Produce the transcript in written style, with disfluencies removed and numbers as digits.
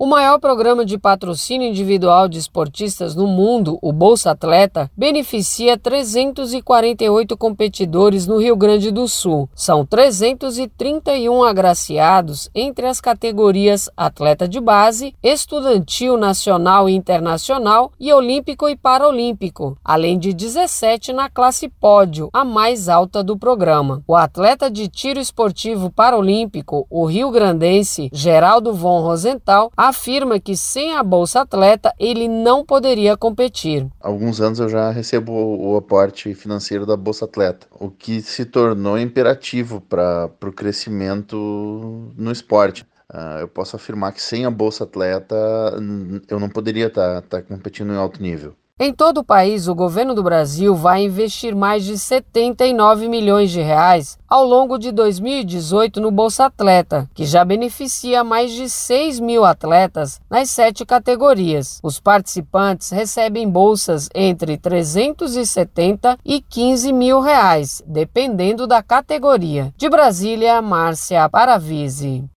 O maior programa de patrocínio individual de esportistas no mundo, o Bolsa Atleta, beneficia 348 competidores no Rio Grande do Sul. São 331 agraciados entre as categorias atleta de base, estudantil nacional e internacional e olímpico e paralímpico, além de 17 na classe pódio, a mais alta do programa. O atleta de tiro esportivo paralímpico, o rio-grandense Geraldo von Rosenthal, afirma que sem a Bolsa Atleta ele não poderia competir. Há alguns anos eu já recebo o aporte financeiro da Bolsa Atleta, o que se tornou imperativo para o crescimento no esporte. Eu posso afirmar que sem a Bolsa Atleta eu não poderia estar competindo em alto nível. Em todo o país, o governo do Brasil vai investir mais de 79 milhões de reais ao longo de 2018 no Bolsa Atleta, que já beneficia mais de 6 mil atletas nas 7 categorias. Os participantes recebem bolsas entre 370 e 15 mil reais, dependendo da categoria. De Brasília, Márcia Paravise.